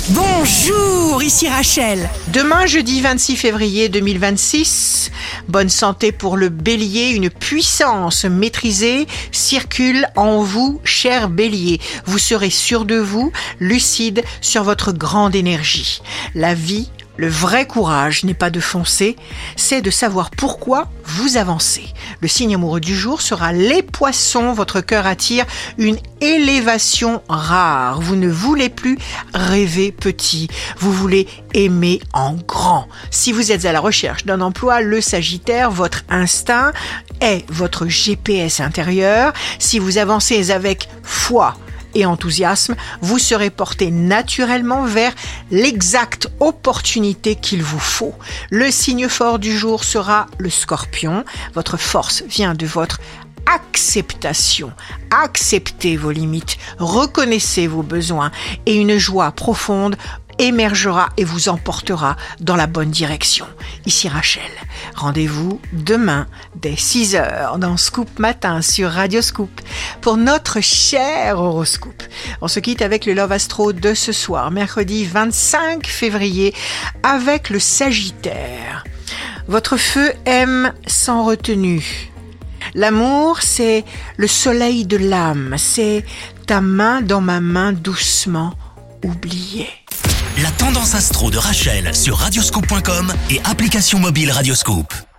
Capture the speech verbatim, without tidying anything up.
Bonjour, ici Rachel. Demain, jeudi vingt-six février deux mille vingt-six, bonne santé pour le bélier, une puissance maîtrisée circule en vous, cher bélier. Vous serez sûr de vous, lucide sur votre grande énergie. La vie, le vrai courage n'est pas de foncer, c'est de savoir pourquoi vous avancez. Le signe amoureux du jour sera les poissons. Votre cœur attire une élévation rare. Vous ne voulez plus rêver petit, vous voulez aimer en grand. Si vous êtes à la recherche d'un emploi, le Sagittaire, votre instinct est votre G P S intérieur. Si vous avancez avec foi et enthousiasme, vous serez porté naturellement vers l'exacte opportunité qu'il vous faut. Le signe fort du jour sera le Scorpion. Votre force vient de votre acceptation. Acceptez vos limites, reconnaissez vos besoins et une joie profonde émergera et vous emportera dans la bonne direction. Ici Rachel. Rendez-vous demain dès six heures dans Scoop Matin sur Radio Scoop pour notre cher horoscope. On se quitte avec le Love Astro de ce soir, mercredi vingt-cinq février, avec le Sagittaire. Votre feu aime sans retenue. L'amour, c'est le soleil de l'âme, c'est ta main dans ma main doucement oubliée. La tendance astro de Rachel sur radioscoop point com et application mobile Radioscoop.